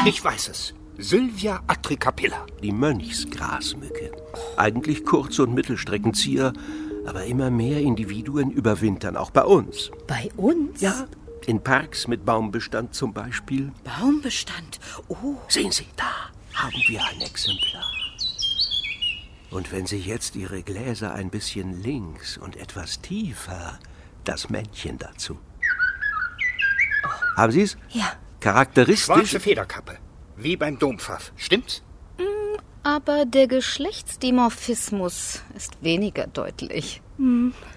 Ich weiß es. Sylvia atricapilla. Die Mönchsgrasmücke. Eigentlich Kurz- und Mittelstreckenzieher, aber immer mehr Individuen überwintern auch bei uns. Bei uns? Ja, in Parks mit Baumbestand zum Beispiel. Baumbestand? Oh. Sehen Sie, da haben wir ein Exemplar. Und wenn Sie jetzt Ihre Gläser ein bisschen links und etwas tiefer, das Männchen dazu. Haben Sie es? Ja. Charakteristisch. Schwarze Federkappe. Wie beim Dompfaff. Stimmt's? Aber der Geschlechtsdimorphismus ist weniger deutlich.